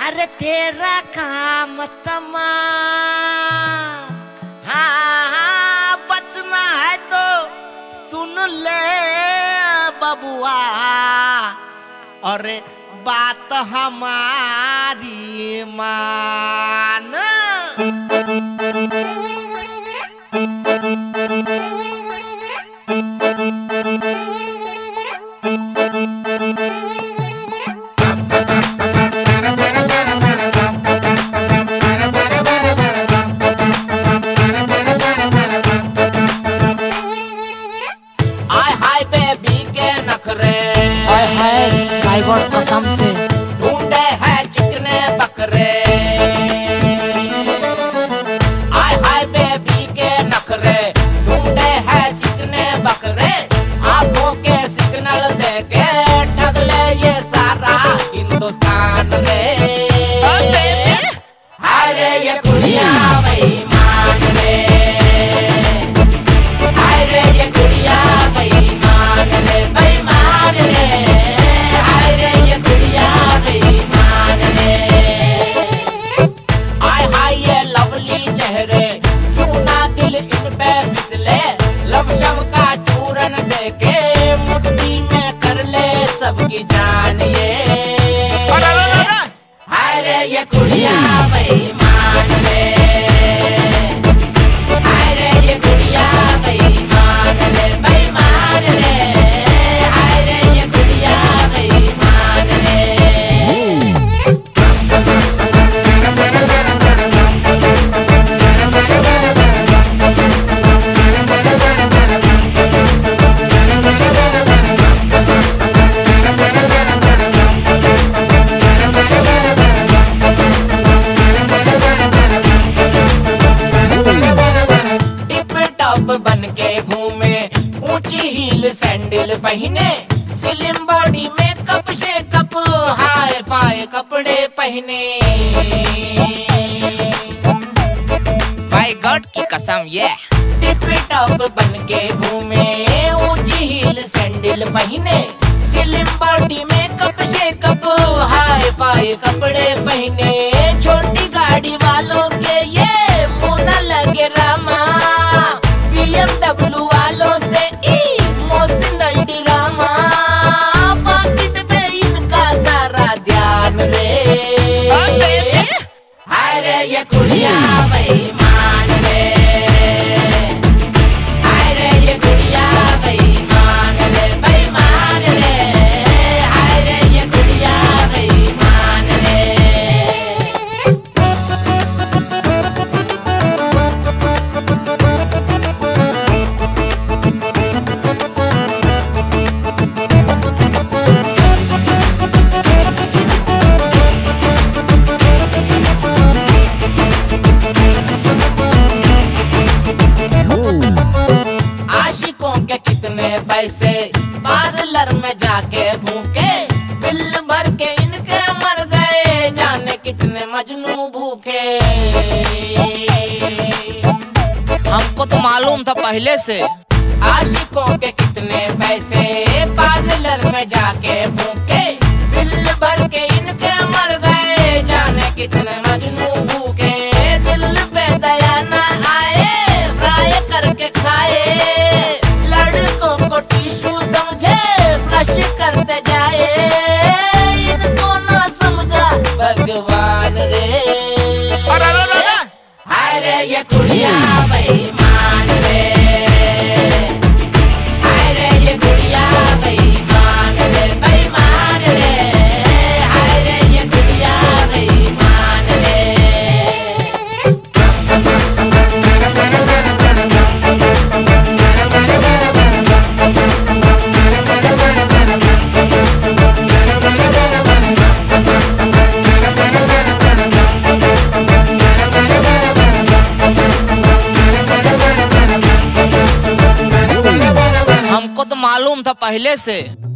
अरे तेरा काम तमाम, हाँ हाँ बचना है तो सुन ले बबुआ, अरे बात हमारी मान। कसम से ढूंढे है चिकने बकरे, आय हाय बेबी के नखरे, ढूंढे है चिकने बकरे, आंखों के सिग्नल देके ठग ले ये सारा हिंदुस्तान रे। हाय रे ये कुड़िया बेईमान रे, हाय रे ये कुड़िया बेईमान रे, बेईमान रे। सबकी जान ये हाय रे ये कुड़िया बेईमान रे, हाय रे ये कुड़िया बेईमान रे, बेईमान रे, हाय रे ये कुड़िया बेईमान रे। बन के घूमे ऊंची हील सैंडल पहने, स्लिम बॉडी में कप से कप हाई फाई कपड़े पहने। बाय गॉड की कसम ये टिप टॉप बन के घूमे ऊंची हील सैंडल पहने, स्लिम बॉडी में कप से कप हाई फाई कपड़े पहने। छोटी गाड़ी वालों के ये मुंह न लगे रामा, BMW वालों से इमोशनल ड्रामा, पॉकेट में इनका सारा ध्यान रे। हाय रे ये कुड़िया बेईमान रे, हाय रे ये कुड़िया बेईमान रे, बेईमान रे, हाय रे ये कुड़िया बेईमान रे। पैसे पार्लर में जाके भूखे, बिल भर के इनके मर गए, जाने कितने मजनू भूखे। हमको तो मालूम था पहले से। आशिकों के कितने पैसे पार्लर में जाके भूखे, बिल भर के इनके मर गए, जाने कितने मजनू भूखे। दिल पे दया न आए, फ्राई करके खाए, करते जाए, इनको ना समझा भगवान रे। हाय रे ये कुड़िया बेईमान रे, हाय रे ये कुड़िया बेईमान रे, बेईमान रे, हाय रे ये कुड़िया बेईमान रे। मालूम था पहले से।